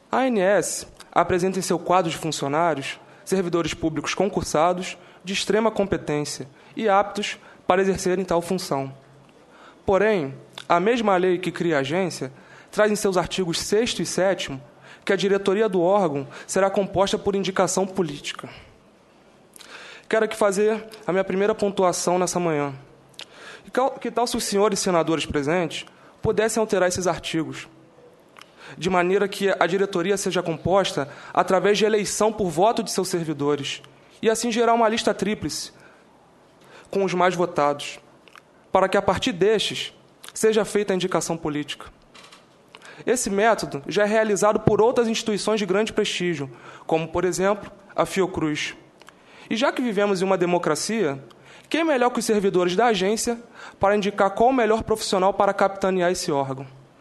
A ANS apresenta em seu quadro de funcionários servidores públicos concursados de extrema competência e aptos para exercerem tal função. Porém, a mesma lei que cria a agência traz em seus artigos 6º e 7º que a diretoria do órgão será composta por indicação política. Quero aqui fazer a minha primeira pontuação nessa manhã. Que tal se os senhores senadores presentes pudessem alterar esses artigos, de maneira que a diretoria seja composta através de eleição por voto de seus servidores, e assim gerar uma lista tríplice com os mais votados, para que a partir destes seja feita a indicação política. Esse método já é realizado por outras instituições de grande prestígio, como, por exemplo, a Fiocruz. E já que vivemos em uma democracia, quem é melhor que os servidores da agência para indicar qual o melhor profissional para capitanear esse órgão?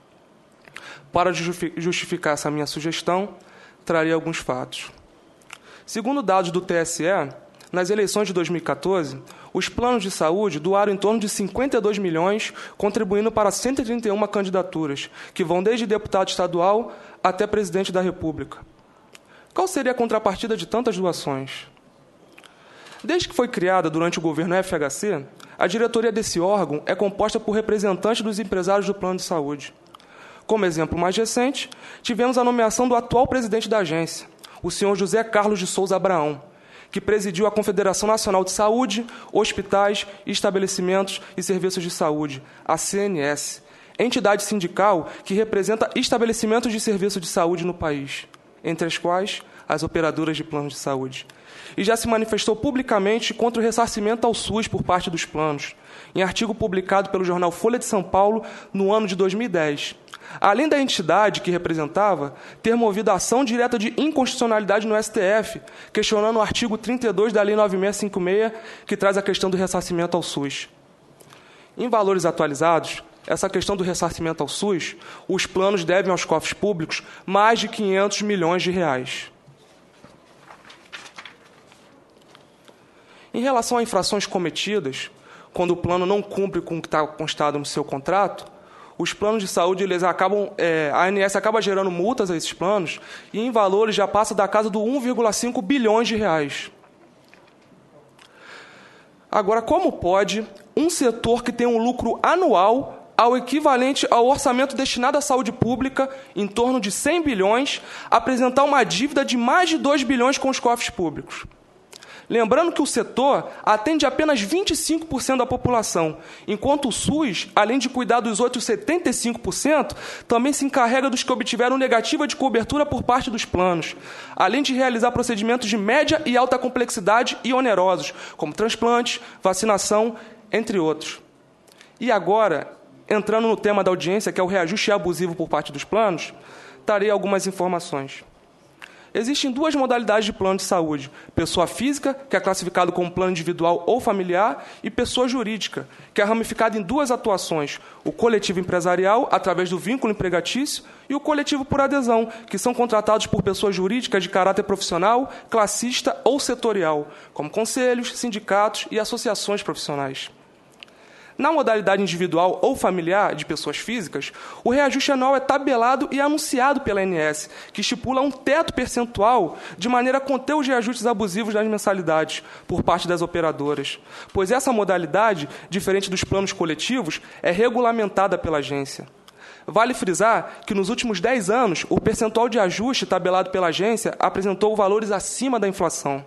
Para justificar essa minha sugestão, trarei alguns fatos. Segundo dados do TSE, nas eleições de 2014, os planos de saúde doaram em torno de 52 milhões, contribuindo para 131 candidaturas, que vão desde deputado estadual até presidente da República. Qual seria a contrapartida de tantas doações? Desde que foi criada durante o governo FHC, a diretoria desse órgão é composta por representantes dos empresários do plano de saúde. Como exemplo mais recente, tivemos a nomeação do atual presidente da agência, o senhor José Carlos de Souza Abraão, que presidiu a Confederação Nacional de Saúde, Hospitais, Estabelecimentos e Serviços de Saúde, a CNS, entidade sindical que representa estabelecimentos de serviço de saúde no país, entre as quais as operadoras de planos de saúde. E já se manifestou publicamente contra o ressarcimento ao SUS por parte dos planos, em artigo publicado pelo jornal Folha de São Paulo no ano de 2010. Além da entidade que representava ter movido a ação direta de inconstitucionalidade no STF, questionando o artigo 32 da Lei 9656, que traz a questão do ressarcimento ao SUS. Em valores atualizados, essa questão do ressarcimento ao SUS, os planos devem aos cofres públicos mais de 500 milhões de reais. Em relação a infrações cometidas, quando o plano não cumpre com o que está constado no seu contrato, os planos de saúde, a ANS acaba gerando multas a esses planos e em valores já passa da casa do 1,5 bilhões de reais. Agora, como pode um setor que tem um lucro anual ao equivalente ao orçamento destinado à saúde pública, em torno de 100 bilhões, apresentar uma dívida de mais de 2 bilhões com os cofres públicos? Lembrando que o setor atende apenas 25% da população, enquanto o SUS, além de cuidar dos outros 75%, também se encarrega dos que obtiveram negativa de cobertura por parte dos planos, além de realizar procedimentos de média e alta complexidade e onerosos, como transplantes, vacinação, entre outros. E agora, entrando no tema da audiência, que é o reajuste abusivo por parte dos planos, trarei algumas informações. Existem duas modalidades de plano de saúde: pessoa física, que é classificado como plano individual ou familiar, e pessoa jurídica, que é ramificada em duas atuações: o coletivo empresarial, através do vínculo empregatício, e o coletivo por adesão, que são contratados por pessoas jurídicas de caráter profissional, classista ou setorial, como conselhos, sindicatos e associações profissionais. Na modalidade individual ou familiar de pessoas físicas, o reajuste anual é tabelado e anunciado pela ANS, que estipula um teto percentual de maneira a conter os reajustes abusivos das mensalidades por parte das operadoras, pois essa modalidade, diferente dos planos coletivos, é regulamentada pela agência. Vale frisar que, nos últimos 10 anos, o percentual de ajuste tabelado pela agência apresentou valores acima da inflação.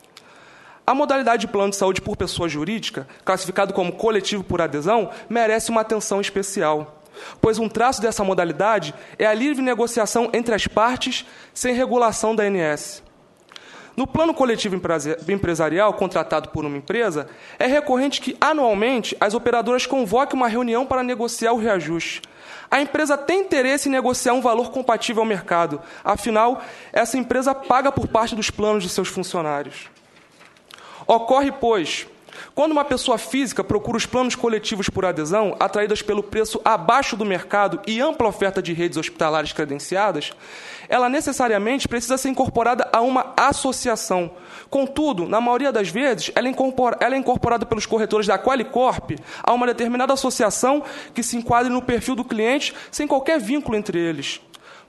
A modalidade de plano de saúde por pessoa jurídica, classificado como coletivo por adesão, merece uma atenção especial, pois um traço dessa modalidade é a livre negociação entre as partes, sem regulação da ANS. No plano coletivo empresarial contratado por uma empresa, é recorrente que, anualmente, as operadoras convoquem uma reunião para negociar o reajuste. A empresa tem interesse em negociar um valor compatível ao mercado, afinal, essa empresa paga por parte dos planos de seus funcionários. Ocorre, pois, quando uma pessoa física procura os planos coletivos por adesão, atraídas pelo preço abaixo do mercado e ampla oferta de redes hospitalares credenciadas, ela necessariamente precisa ser incorporada a uma associação. Contudo, na maioria das vezes, ela é incorporada pelos corretores da Qualicorp a uma determinada associação que se enquadre no perfil do cliente sem qualquer vínculo entre eles.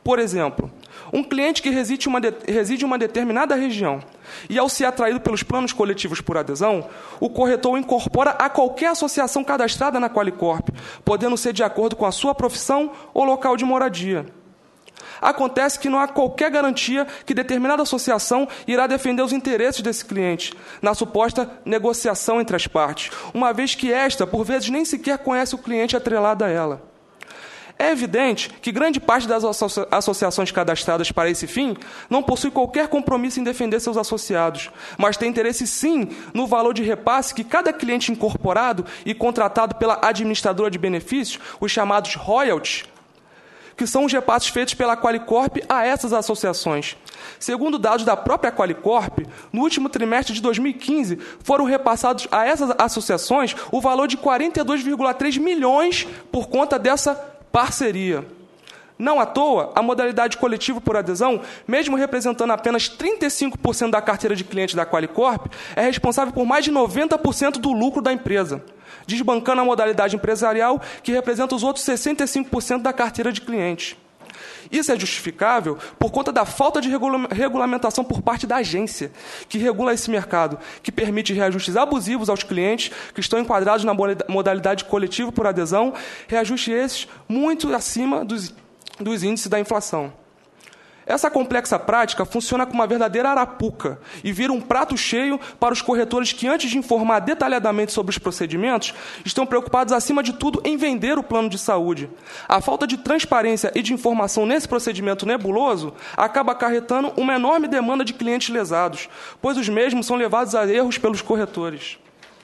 Por exemplo, um cliente que reside em uma determinada região e, ao ser atraído pelos planos coletivos por adesão, o corretor o incorpora a qualquer associação cadastrada na Qualicorp, podendo ser de acordo com a sua profissão ou local de moradia. Acontece que não há qualquer garantia que determinada associação irá defender os interesses desse cliente, na suposta negociação entre as partes, uma vez que esta, por vezes, nem sequer conhece o cliente atrelado a ela. É evidente que grande parte das associações cadastradas para esse fim não possui qualquer compromisso em defender seus associados, mas tem interesse sim no valor de repasse que cada cliente incorporado e contratado pela administradora de benefícios, os chamados royalties, que são os repasses feitos pela Qualicorp a essas associações. Segundo dados da própria Qualicorp, no último trimestre de 2015, foram repassados a essas associações o valor de 42,3 milhões por conta dessa parceria. Não à toa, a modalidade coletivo por adesão, mesmo representando apenas 35% da carteira de clientes da Qualicorp, é responsável por mais de 90% do lucro da empresa, desbancando a modalidade empresarial, que representa os outros 65% da carteira de clientes. Isso é justificável por conta da falta de regulamentação por parte da agência, que regula esse mercado, que permite reajustes abusivos aos clientes que estão enquadrados na modalidade coletivo por adesão, reajustes esses muito acima dos índices da inflação. Essa complexa prática funciona como uma verdadeira arapuca e vira um prato cheio para os corretores que, antes de informar detalhadamente sobre os procedimentos, estão preocupados, acima de tudo, em vender o plano de saúde. A falta de transparência e de informação nesse procedimento nebuloso acaba acarretando uma enorme demanda de clientes lesados, pois os mesmos são levados a erros pelos corretores.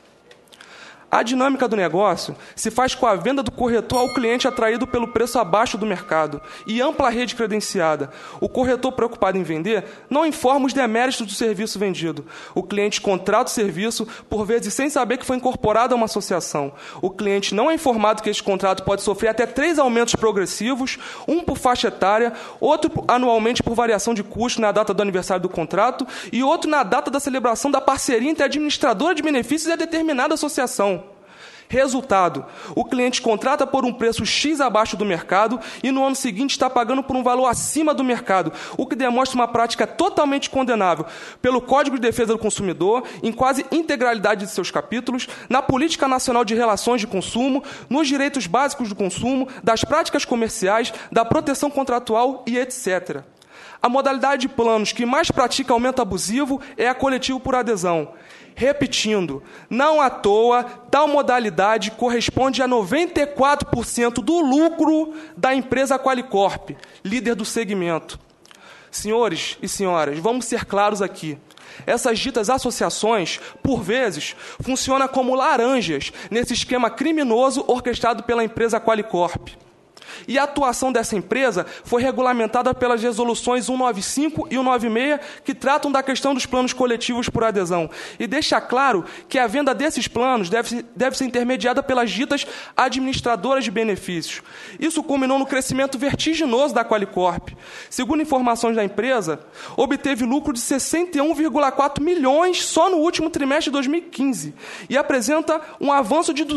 A dinâmica do negócio se faz com a venda do corretor ao cliente atraído pelo preço abaixo do mercado e ampla rede credenciada. O corretor preocupado em vender não informa os deméritos do serviço vendido. O cliente contrata o serviço, por vezes sem saber que foi incorporado a uma associação. O cliente não é informado que este contrato pode sofrer até 3 aumentos progressivos, um por faixa etária, outro anualmente por variação de custo na data do aniversário do contrato e outro na data da celebração da parceria entre a administradora de benefícios e a determinada associação. Resultado, o cliente contrata por um preço X abaixo do mercado e no ano seguinte está pagando por um valor acima do mercado, o que demonstra uma prática totalmente condenável pelo Código de Defesa do Consumidor, em quase integralidade de seus capítulos, na Política Nacional de Relações de Consumo, nos direitos básicos do consumo, das práticas comerciais, da proteção contratual e etc. A modalidade de planos que mais pratica aumento abusivo é a coletivo por adesão. Repetindo, não à toa, tal modalidade corresponde a 94% do lucro da empresa Qualicorp, líder do segmento. Senhores e senhoras, vamos ser claros aqui. Essas ditas associações, por vezes, funcionam como laranjas nesse esquema criminoso orquestrado pela empresa Qualicorp. E a atuação dessa empresa foi regulamentada pelas resoluções 195 e 196, que tratam da questão dos planos coletivos por adesão. E deixa claro que a venda desses planos deve ser intermediada pelas ditas administradoras de benefícios. Isso culminou no crescimento vertiginoso da Qualicorp. Segundo informações da empresa, obteve lucro de 61,4 milhões só no último trimestre de 2015 e apresenta um avanço de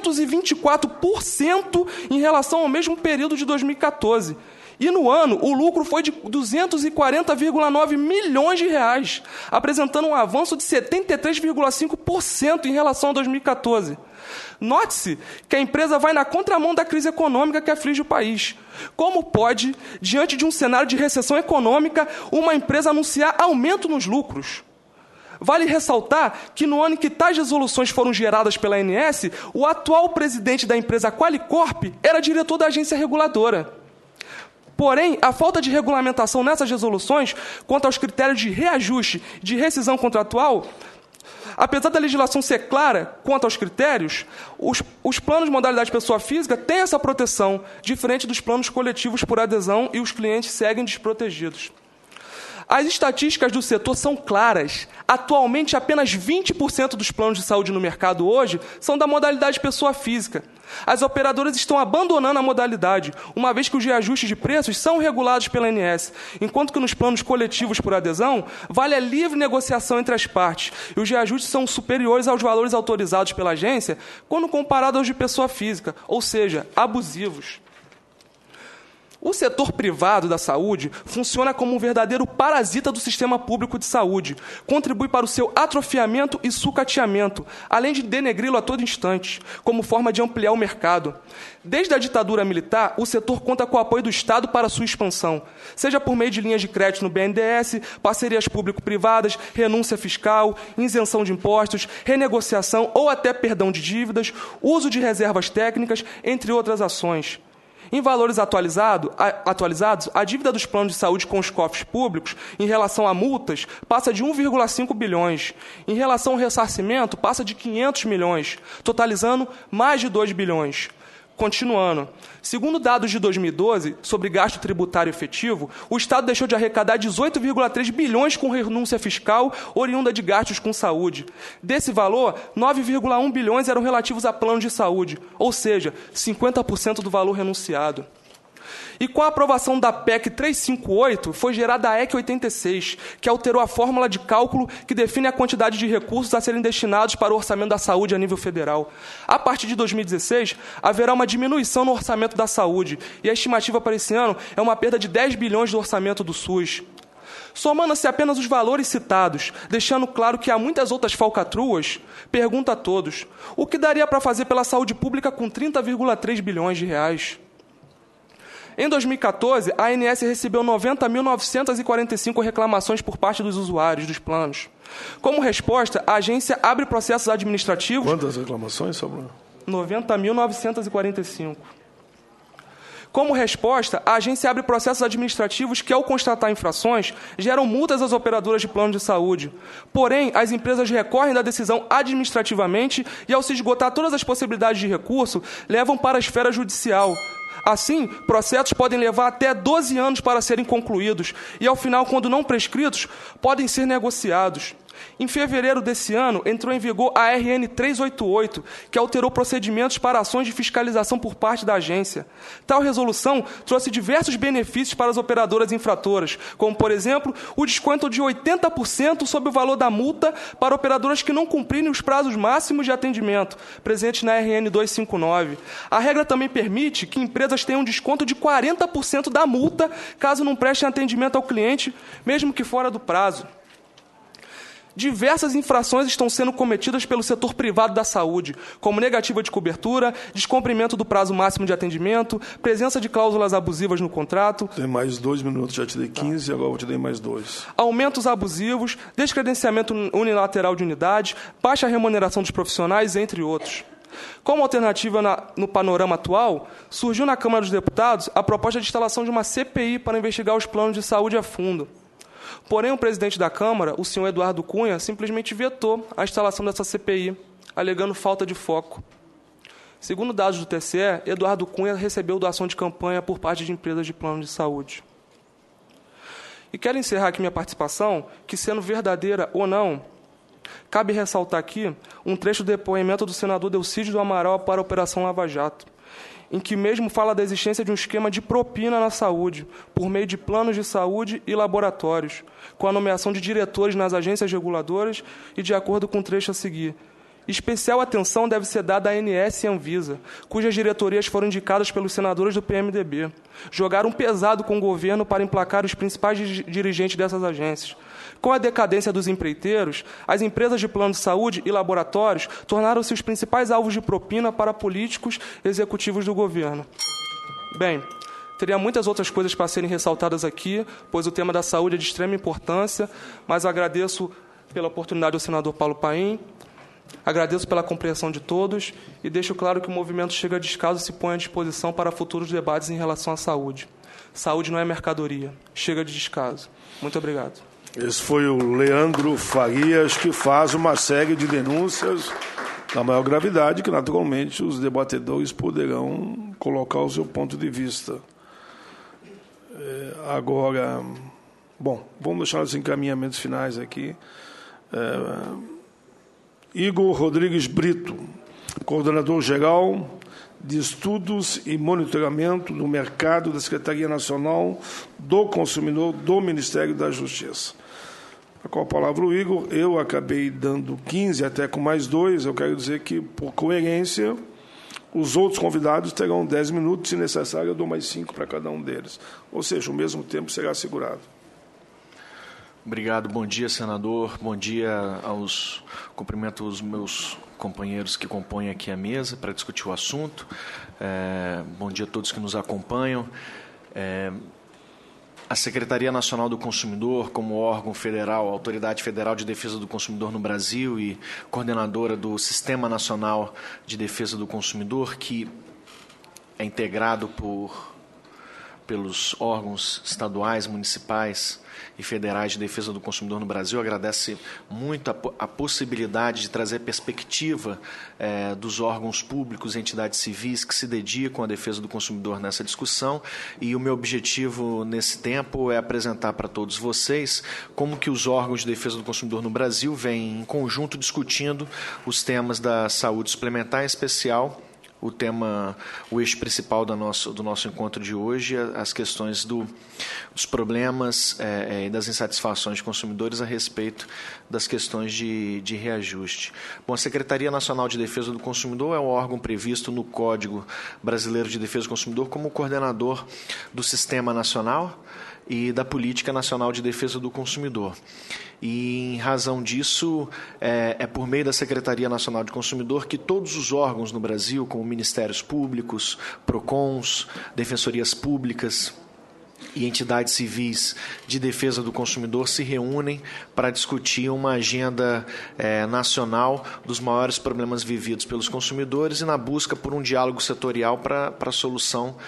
224% em relação ao mesmo período de 2014. E no ano, o lucro foi de 240,9 milhões de reais, apresentando um avanço de 73,5% em relação a 2014. Note-se que a empresa vai na contramão da crise econômica que aflige o país. Como pode, diante de um cenário de recessão econômica, uma empresa anunciar aumento nos lucros? Vale ressaltar que no ano em que tais resoluções foram geradas pela ANS, o atual presidente da empresa Qualicorp era diretor da agência reguladora. Porém, a falta de regulamentação nessas resoluções, quanto aos critérios de reajuste de rescisão contratual, apesar da legislação ser clara quanto aos critérios, os planos de modalidade pessoa física têm essa proteção, diferente dos planos coletivos por adesão, e os clientes seguem desprotegidos. As estatísticas do setor são claras. Atualmente, apenas 20% dos planos de saúde no mercado hoje são da modalidade pessoa física. As operadoras estão abandonando a modalidade, uma vez que os reajustes de preços são regulados pela ANS, enquanto que nos planos coletivos por adesão, vale a livre negociação entre as partes, e os reajustes são superiores aos valores autorizados pela agência quando comparados aos de pessoa física, ou seja, abusivos. O setor privado da saúde funciona como um verdadeiro parasita do sistema público de saúde, contribui para o seu atrofiamento e sucateamento, além de denegri-lo a todo instante, como forma de ampliar o mercado. Desde a ditadura militar, o setor conta com o apoio do Estado para sua expansão, seja por meio de linhas de crédito no BNDES, parcerias público-privadas, renúncia fiscal, isenção de impostos, renegociação ou até perdão de dívidas, uso de reservas técnicas, entre outras ações. Em valores atualizados, a dívida dos planos de saúde com os cofres públicos, em relação a multas, passa de 1,5 bilhões. Em relação ao ressarcimento, passa de 500 milhões, totalizando mais de 2 bilhões. Continuando, segundo dados de 2012, sobre gasto tributário efetivo, o Estado deixou de arrecadar 18,3 bilhões com renúncia fiscal oriunda de gastos com saúde. Desse valor, 9,1 bilhões eram relativos a planos de saúde, ou seja, 50% do valor renunciado. E com a aprovação da PEC 358, foi gerada a EC 86, que alterou a fórmula de cálculo que define a quantidade de recursos a serem destinados para o orçamento da saúde a nível federal. A partir de 2016, haverá uma diminuição no orçamento da saúde, e a estimativa para esse ano é uma perda de 10 bilhões do orçamento do SUS. Somando-se apenas os valores citados, deixando claro que há muitas outras falcatruas, pergunto a todos, o que daria para fazer pela saúde pública com 30,3 bilhões de reais? Em 2014, a ANS recebeu 90.945 reclamações por parte dos usuários dos planos. Como resposta, a agência abre processos administrativos... Quantas reclamações, Samuel? 90.945. Como resposta, a agência abre processos administrativos que, ao constatar infrações, geram multas às operadoras de plano de saúde. Porém, as empresas recorrem da decisão administrativamente e, ao se esgotar todas as possibilidades de recurso, levam para a esfera judicial. Assim, processos podem levar até 12 anos para serem concluídos e, ao final, quando não prescritos, podem ser negociados. Em fevereiro desse ano, entrou em vigor a RN 388, que alterou procedimentos para ações de fiscalização por parte da agência. Tal resolução trouxe diversos benefícios para as operadoras infratoras, como, por exemplo, o desconto de 80% sobre o valor da multa para operadoras que não cumprirem os prazos máximos de atendimento, presentes na RN 259. A regra também permite que empresas tenham desconto de 40% da multa caso não prestem atendimento ao cliente, mesmo que fora do prazo. Diversas infrações estão sendo cometidas pelo setor privado da saúde, como negativa de cobertura, descumprimento do prazo máximo de atendimento, presença de cláusulas abusivas no contrato. Tem mais 2 minutos, já te dei 15, agora vou te dar mais 2. Aumentos abusivos, descredenciamento unilateral de unidades, baixa remuneração dos profissionais, entre outros. Como alternativa no panorama atual, surgiu na Câmara dos Deputados a proposta de instalação de uma CPI para investigar os planos de saúde a fundo. Porém, o presidente da Câmara, o senhor Eduardo Cunha, simplesmente vetou a instalação dessa CPI, alegando falta de foco. Segundo dados do TSE, Eduardo Cunha recebeu doação de campanha por parte de empresas de plano de saúde. E quero encerrar aqui minha participação, que sendo verdadeira ou não, cabe ressaltar aqui um trecho do depoimento do senador Delcídio do Amaral para a Operação Lava Jato, em que mesmo fala da existência de um esquema de propina na saúde, por meio de planos de saúde e laboratórios, com a nomeação de diretores nas agências reguladoras e de acordo com o trecho a seguir. Especial atenção deve ser dada à ANS e Anvisa, cujas diretorias foram indicadas pelos senadores do PMDB. Jogaram pesado com o governo para emplacar os principais dirigentes dessas agências. Com a decadência dos empreiteiros, as empresas de plano de saúde e laboratórios tornaram-se os principais alvos de propina para políticos executivos do governo. Bem, teria muitas outras coisas para serem ressaltadas aqui, pois o tema da saúde é de extrema importância, mas agradeço pela oportunidade ao senador Paulo Paim, agradeço pela compreensão de todos e deixo claro que o movimento Chega Descaso se põe à disposição para futuros debates em relação à saúde. Saúde não é mercadoria. Chega de descaso. Muito obrigado. Esse foi o Leandro Farias, que faz uma série de denúncias da maior gravidade, que naturalmente os debatedores poderão colocar o seu ponto de vista. Agora, bom, vamos deixar os encaminhamentos finais aqui. Igor Rodrigues Brito, coordenador-geral de Estudos e Monitoramento do Mercado da Secretaria Nacional do Consumidor do Ministério da Justiça. Com a palavra o Igor, eu acabei dando 15, até com mais 2, eu quero dizer que, por coerência, Os outros convidados terão 10 minutos, se necessário, eu dou mais 5 para cada um deles. Ou seja, o mesmo tempo será assegurado. Obrigado, bom dia, senador. Bom dia cumprimento os meus companheiros que compõem aqui a mesa para discutir o assunto. Bom dia a todos que nos acompanham. A Secretaria Nacional do Consumidor, como órgão federal, Autoridade Federal de Defesa do Consumidor no Brasil e coordenadora do Sistema Nacional de Defesa do Consumidor, que é integrado pelos órgãos estaduais, municipais e federais de defesa do consumidor no Brasil, agradece muito a possibilidade de trazer perspectiva dos órgãos públicos e entidades civis que se dedicam à defesa do consumidor nessa discussão, e o meu objetivo nesse tempo é apresentar para todos vocês como que os órgãos de defesa do consumidor no Brasil vêm em conjunto discutindo os temas da saúde suplementar, em especial o eixo principal do nosso encontro de hoje, as questões dos problemas e das insatisfações de consumidores a respeito das questões de reajuste. Bom, a Secretaria Nacional de Defesa do Consumidor é um órgão previsto no Código Brasileiro de Defesa do Consumidor como coordenador do Sistema Nacional e da Política Nacional de Defesa do Consumidor. E, em razão disso, é por meio da Secretaria Nacional de Consumidor que todos os órgãos no Brasil, como ministérios públicos, PROCONs, defensorias públicas e entidades civis de defesa do consumidor se reúnem para discutir uma agenda nacional dos maiores problemas vividos pelos consumidores e na busca por um diálogo setorial para a solução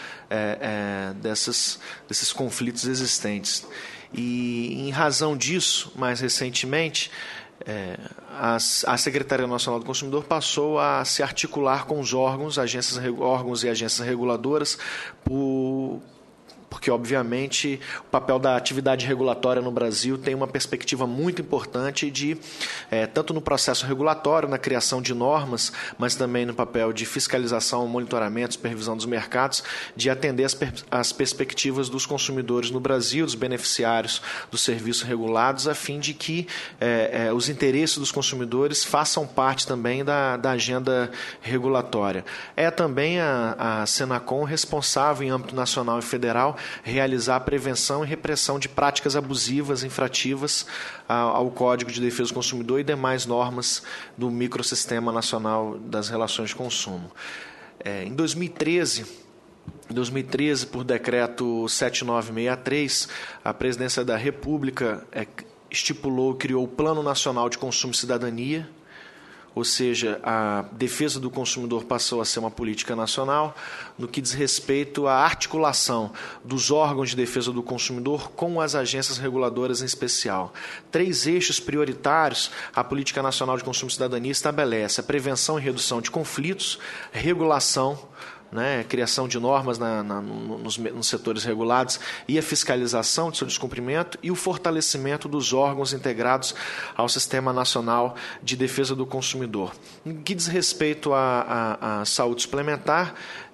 desses conflitos existentes. E, em razão disso, mais recentemente, a Secretaria Nacional do Consumidor passou a se articular com os órgãos e agências reguladoras porque, obviamente, o papel da atividade regulatória no Brasil tem uma perspectiva muito importante tanto no processo regulatório, na criação de normas, mas também no papel de fiscalização, monitoramento, supervisão dos mercados, de atender as perspectivas dos consumidores no Brasil, dos beneficiários dos serviços regulados, a fim de que os interesses dos consumidores façam parte também da agenda regulatória. É também a Senacom responsável em âmbito nacional e federal realizar a prevenção e repressão de práticas abusivas, infrativas ao Código de Defesa do Consumidor e demais normas do microsistema nacional das relações de consumo. Em 2013, por decreto 7963, a Presidência da República estipulou e criou o Plano Nacional de Consumo e Cidadania, ou seja, a defesa do consumidor passou a ser uma política nacional no que diz respeito à articulação dos órgãos de defesa do consumidor com as agências reguladoras em especial. 3 eixos prioritários a Política Nacional de Consumo e Cidadania estabelece: a prevenção e redução de conflitos, regulação, criação de normas nos setores regulados e a fiscalização de seu descumprimento, e o fortalecimento dos órgãos integrados ao Sistema Nacional de Defesa do Consumidor. No que diz respeito à saúde suplementar,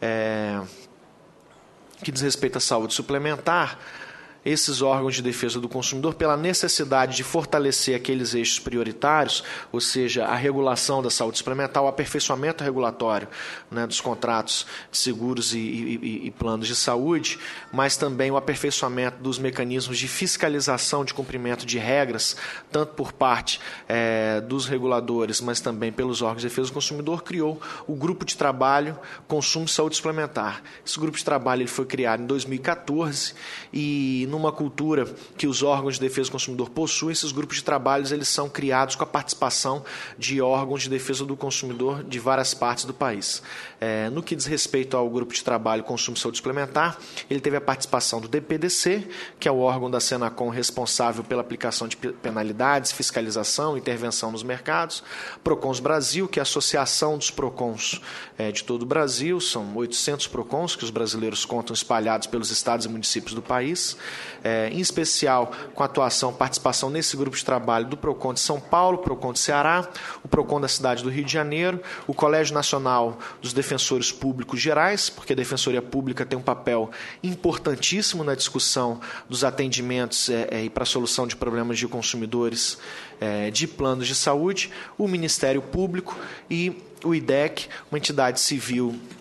esses órgãos de defesa do consumidor, pela necessidade de fortalecer aqueles eixos prioritários, ou seja, a regulação da saúde suplementar, o aperfeiçoamento regulatório dos contratos de seguros e planos de saúde, mas também o aperfeiçoamento dos mecanismos de fiscalização de cumprimento de regras, tanto por parte dos reguladores, mas também pelos órgãos de defesa do consumidor, criou o Grupo de Trabalho Consumo e Saúde Suplementar. Esse grupo de trabalho ele foi criado em 2014 e, numa cultura que os órgãos de defesa do consumidor possuem, esses grupos de trabalhos eles são criados com a participação de órgãos de defesa do consumidor de várias partes do país. No que diz respeito ao grupo de trabalho Consumo e Saúde Suplementar, ele teve a participação do DPDC, que é o órgão da Senacom responsável pela aplicação de penalidades, fiscalização, intervenção nos mercados, PROCONs Brasil, que é a associação dos PROCONs de todo o Brasil, são 800 PROCONs que os brasileiros contam espalhados pelos estados e municípios do país, em especial com a participação nesse grupo de trabalho do PROCON de São Paulo, PROCON de Ceará, o PROCON da cidade do Rio de Janeiro, o Colégio Nacional dos Defensores Públicos Gerais, porque a Defensoria Pública tem um papel importantíssimo na discussão dos atendimentos e para a solução de problemas de consumidores de planos de saúde, o Ministério Público e o IDEC, uma entidade civil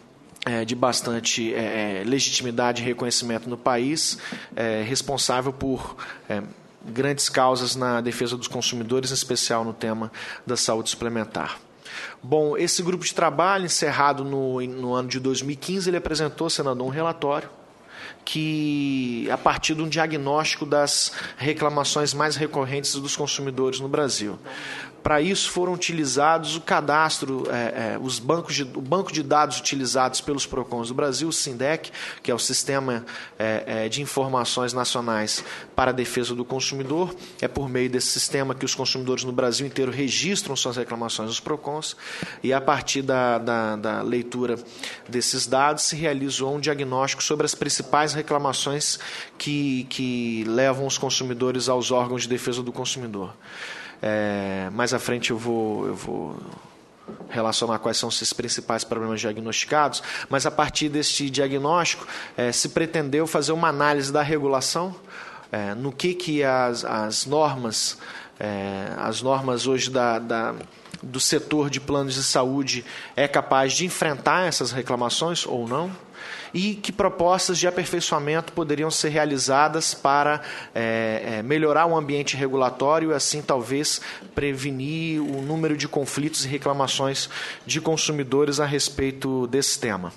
de bastante legitimidade e reconhecimento no país, responsável por grandes causas na defesa dos consumidores, em especial no tema da saúde suplementar. Bom, esse grupo de trabalho, encerrado no ano de 2015, ele apresentou, senador, um relatório que, a partir de um diagnóstico das reclamações mais recorrentes dos consumidores no Brasil. Para isso foram utilizados o cadastro, o banco de dados utilizados pelos PROCONs do Brasil, o SINDEC, que é o Sistema de Informações Nacionais para a Defesa do Consumidor. É por meio desse sistema que os consumidores no Brasil inteiro registram suas reclamações nos PROCONs, e a partir da leitura desses dados se realizou um diagnóstico sobre as principais reclamações que levam os consumidores aos órgãos de defesa do consumidor. Mais à frente eu vou relacionar quais são esses principais problemas diagnosticados, mas a partir deste diagnóstico se pretendeu fazer uma análise da regulação, no que as normas hoje do setor de planos de saúde é capaz de enfrentar essas reclamações ou não, e que propostas de aperfeiçoamento poderiam ser realizadas para melhorar o ambiente regulatório e, assim, talvez prevenir o número de conflitos e reclamações de consumidores a respeito desse tema.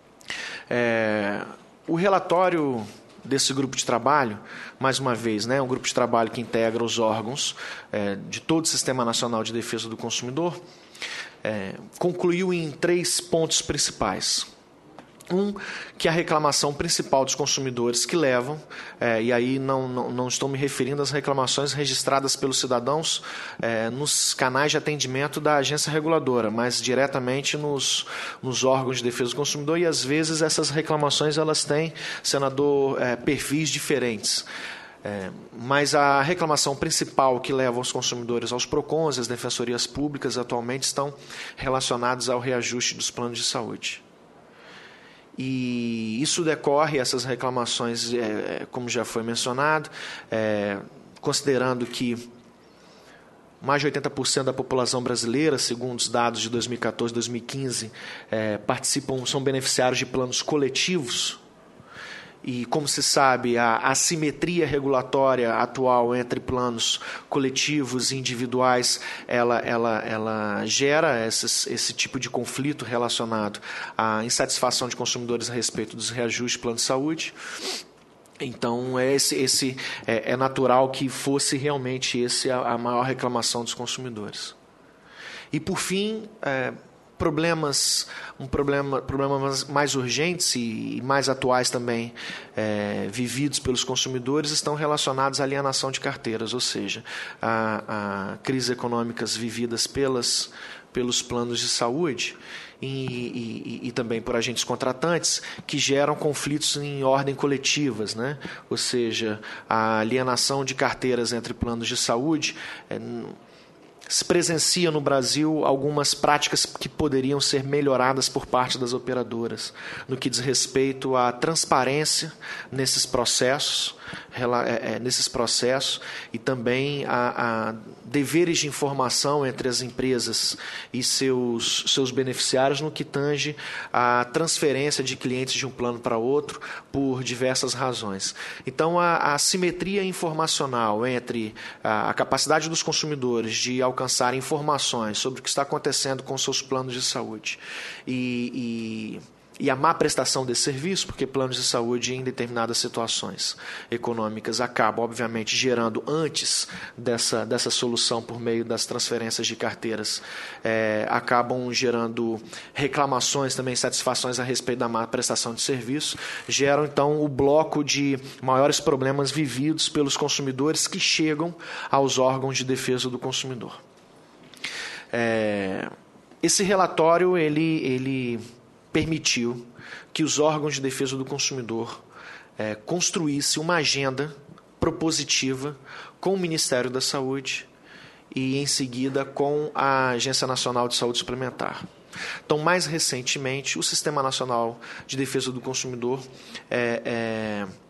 O relatório desse grupo de trabalho, mais uma vez, um grupo de trabalho que integra os órgãos de todo o Sistema Nacional de Defesa do Consumidor, concluiu em 3 pontos principais. Que a reclamação principal dos consumidores que levam, e aí não estou me referindo às reclamações registradas pelos cidadãos nos canais de atendimento da agência reguladora, mas diretamente nos órgãos de defesa do consumidor, e às vezes essas reclamações elas têm, senador, perfis diferentes. Mas a reclamação principal que leva os consumidores aos PROCONs e às defensorias públicas atualmente estão relacionados ao reajuste dos planos de saúde. E isso decorre, essas reclamações, como já foi mencionado, considerando que mais de 80% da população brasileira, segundo os dados de 2014 e 2015, são beneficiários de planos coletivos. E, como se sabe, a assimetria regulatória atual entre planos coletivos e individuais, ela gera esse tipo de conflito relacionado à insatisfação de consumidores a respeito dos reajustes do plano de saúde. Então, é natural que fosse realmente a maior reclamação dos consumidores. E, por fim, problemas mais urgentes e mais atuais também vividos pelos consumidores estão relacionados à alienação de carteiras, ou seja, a crises econômicas vividas pelos planos de saúde e também por agentes contratantes que geram conflitos em ordem coletivas, ou seja, a alienação de carteiras entre planos de saúde. Se presencia no Brasil algumas práticas que poderiam ser melhoradas por parte das operadoras, no que diz respeito à transparência nesses processos e também a deveres de informação entre as empresas e seus beneficiários no que tange a transferência de clientes de um plano para outro por diversas razões. Então, a assimetria informacional entre a capacidade dos consumidores de alcançar informações sobre o que está acontecendo com seus planos de saúde e a má prestação desse serviço, porque planos de saúde em determinadas situações econômicas acabam, obviamente, gerando antes dessa solução por meio das transferências de carteiras, acabam gerando reclamações também, satisfações a respeito da má prestação de serviço, geram, então, o bloco de maiores problemas vividos pelos consumidores que chegam aos órgãos de defesa do consumidor. Esse relatório, ele permitiu que os órgãos de defesa do consumidor construíssem uma agenda propositiva com o Ministério da Saúde e, em seguida, com a Agência Nacional de Saúde Suplementar. Então, mais recentemente, o Sistema Nacional de Defesa do Consumidor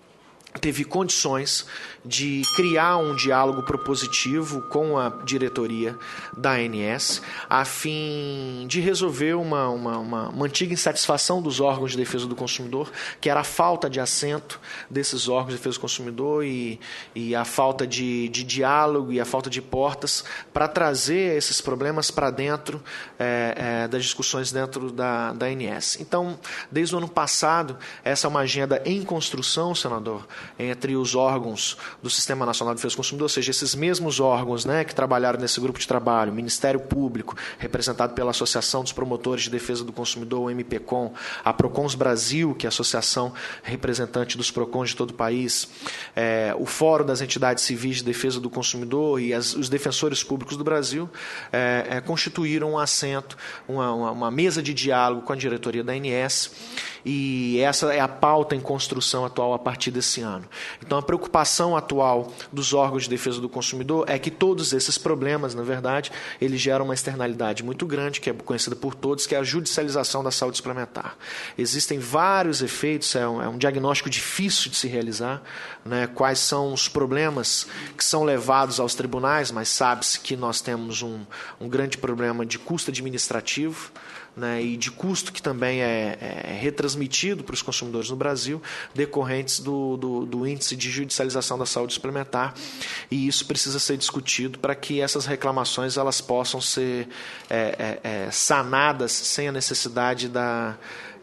teve condições de criar um diálogo propositivo com a diretoria da ANS, a fim de resolver uma antiga insatisfação dos órgãos de defesa do consumidor, que era a falta de assento desses órgãos de defesa do consumidor e a falta de diálogo e a falta de portas para trazer esses problemas para dentro das discussões dentro da ANS. Então, desde o ano passado, essa é uma agenda em construção, senador, entre os órgãos do Sistema Nacional de Defesa do Consumidor, ou seja, esses mesmos órgãos, né, que trabalharam nesse grupo de trabalho, Ministério Público, representado pela Associação dos Promotores de Defesa do Consumidor, o MPCOM, a Procons Brasil, que é a associação representante dos Procons de todo o país, o Fórum das Entidades Civis de Defesa do Consumidor e os defensores públicos do Brasil constituíram um assento, uma mesa de diálogo com a diretoria da ANS, e essa é a pauta em construção atual a partir desse ano. Então, a preocupação atual dos órgãos de defesa do consumidor é que todos esses problemas, na verdade, eles geram uma externalidade muito grande, que é conhecida por todos, que é a judicialização da saúde suplementar. Existem vários efeitos, é um diagnóstico difícil de se realizar, né, quais são os problemas que são levados aos tribunais, mas sabe-se que nós temos um grande problema de custo administrativo, né, e de custo que também é retransmitido para os consumidores no Brasil, decorrentes do índice de judicialização da saúde suplementar, e isso precisa ser discutido para que essas reclamações elas possam ser sanadas sem a necessidade da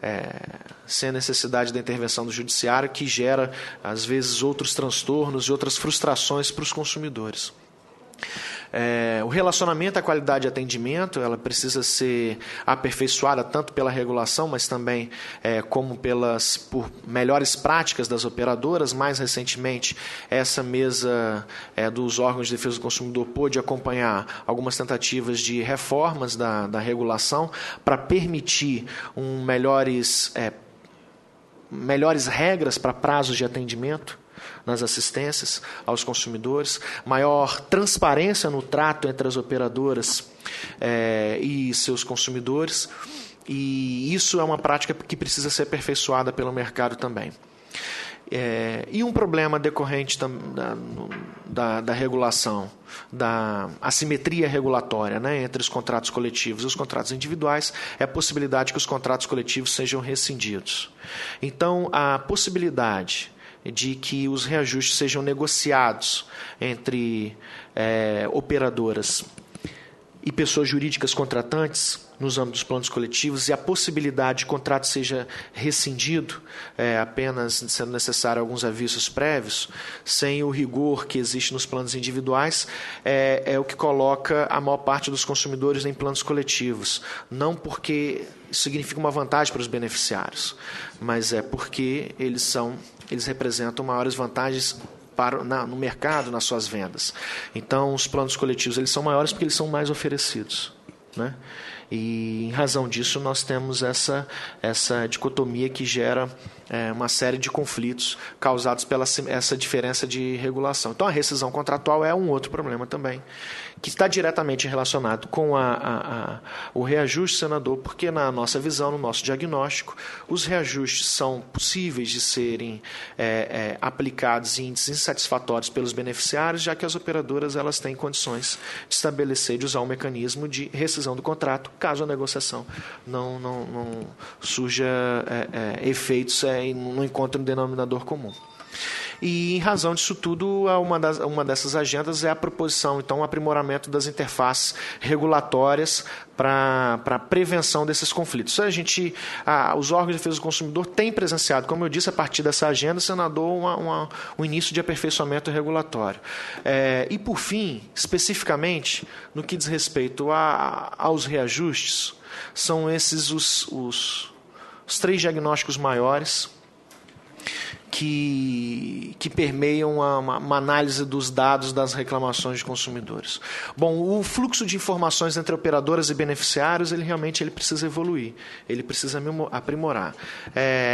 intervenção do judiciário, que gera, às vezes, outros transtornos e outras frustrações para os consumidores. O relacionamento à qualidade de atendimento, ela precisa ser aperfeiçoada tanto pela regulação, mas também como por melhores práticas das operadoras. Mais recentemente, essa mesa dos órgãos de defesa do consumidor pôde acompanhar algumas tentativas de reformas da regulação para permitir melhores regras para prazos de atendimento nas assistências aos consumidores, maior transparência no trato entre as operadoras e seus consumidores, e isso é uma prática que precisa ser aperfeiçoada pelo mercado também. E um problema decorrente da regulação, da assimetria regulatória, né, entre os contratos coletivos e os contratos individuais, é a possibilidade que os contratos coletivos sejam rescindidos. Então, a possibilidade de que os reajustes sejam negociados entre operadoras e pessoas jurídicas contratantes nos âmbitos dos planos coletivos, e a possibilidade de contrato seja rescindido, apenas sendo necessário alguns avisos prévios, sem o rigor que existe nos planos individuais, é o que coloca a maior parte dos consumidores em planos coletivos. Não porque isso significa uma vantagem para os beneficiários, mas é porque eles representam maiores vantagens no mercado, nas suas vendas. Então, os planos coletivos eles são maiores porque eles são mais oferecidos, né? E, em razão disso, nós temos essa dicotomia que gera uma série de conflitos causados pela essa diferença de regulação. Então, a rescisão contratual é um outro problema também, que está diretamente relacionado com o reajuste, senador, porque, na nossa visão, no nosso diagnóstico, os reajustes são possíveis de serem aplicados em índices insatisfatórios pelos beneficiários, já que as operadoras elas têm condições de estabelecer, de usar um mecanismo de rescisão do contrato, caso a negociação não surja efeitos e não encontre um denominador comum. E, em razão disso tudo, uma dessas agendas é a proposição, então, o aprimoramento das interfaces regulatórias para a prevenção desses conflitos. Os órgãos de defesa do consumidor têm presenciado, como eu disse, a partir dessa agenda, senador, um início de aperfeiçoamento regulatório. E, por fim, especificamente, no que diz respeito aos reajustes, são esses os três diagnósticos maiores que permeiam uma análise dos dados das reclamações de consumidores. Bom, o fluxo de informações entre operadoras e beneficiários, ele realmente precisa evoluir, ele precisa aprimorar.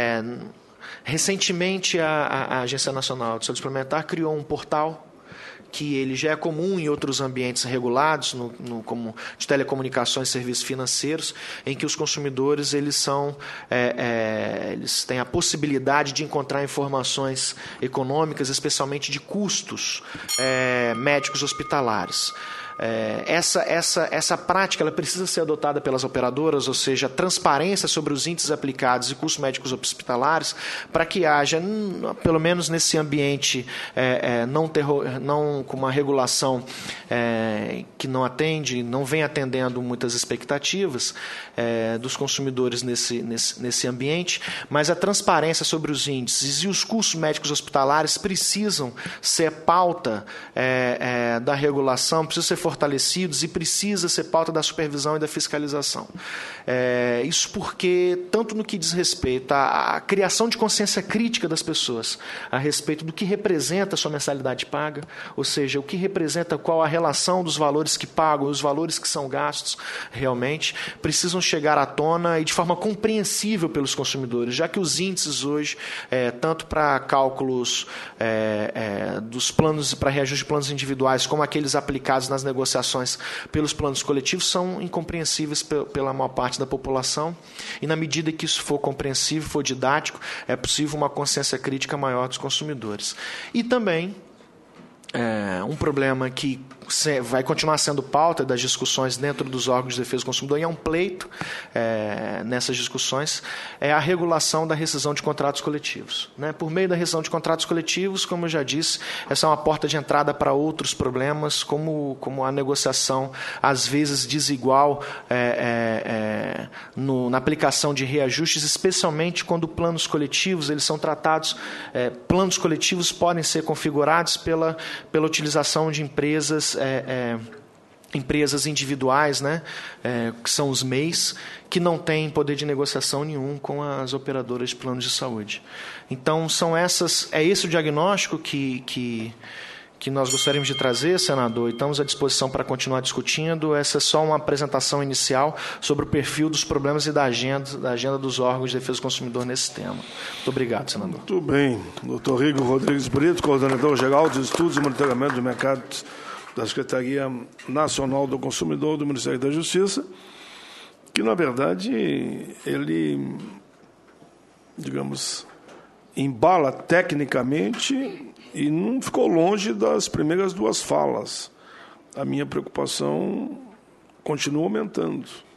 Recentemente, a Agência Nacional de Saúde Suplementar criou um portal que ele já é comum em outros ambientes regulados, como de telecomunicações e serviços financeiros, em que os consumidores eles têm a possibilidade de encontrar informações econômicas, especialmente de custos médicos hospitalares. Essa prática ela precisa ser adotada pelas operadoras, ou seja, a transparência sobre os índices aplicados e custos médicos hospitalares, para que haja, pelo menos nesse ambiente não com uma regulação que não vem atendendo muitas expectativas dos consumidores nesse ambiente, mas a transparência sobre os índices e os custos médicos hospitalares precisam ser pauta da regulação, precisam ser fortalecidos e precisa ser pauta da supervisão e da fiscalização. Isso porque, tanto no que diz respeito à criação de consciência crítica das pessoas a respeito do que representa a sua mensalidade paga, ou seja, o que representa, qual a relação dos valores que pagam e os valores que são gastos realmente, precisam chegar à tona e de forma compreensível pelos consumidores, já que os índices hoje, tanto para cálculos dos planos, para reajuste de planos individuais, como aqueles aplicados nas negociações pelos planos coletivos, são incompreensíveis pela maior parte da população, e na medida que isso for compreensível, for didático, é possível uma consciência crítica maior dos consumidores. E também um problema que vai continuar sendo pauta das discussões dentro dos órgãos de defesa do consumidor, e é um pleito nessas discussões, é a regulação da rescisão de contratos coletivos. Por meio da rescisão de contratos coletivos, como eu já disse, essa é uma porta de entrada para outros problemas, como a negociação, às vezes, desigual na aplicação de reajustes, especialmente quando planos coletivos eles são tratados, planos coletivos podem ser configurados pela utilização de empresas individuais, que são os MEIs, que não têm poder de negociação nenhum com as operadoras de planos de saúde. Então, é esse o diagnóstico que nós gostaríamos de trazer, senador, e estamos à disposição para continuar discutindo. Essa é só uma apresentação inicial sobre o perfil dos problemas e da agenda dos órgãos de defesa do consumidor nesse tema. Muito obrigado, senador. Muito bem. Dr. Rigo Rodrigues Brito, coordenador-geral dos Estudos e Monitoramento de Mercados da Secretaria Nacional do Consumidor do Ministério da Justiça, que, na verdade, ele, digamos, embala tecnicamente e não ficou longe das primeiras duas falas. A minha preocupação continua aumentando.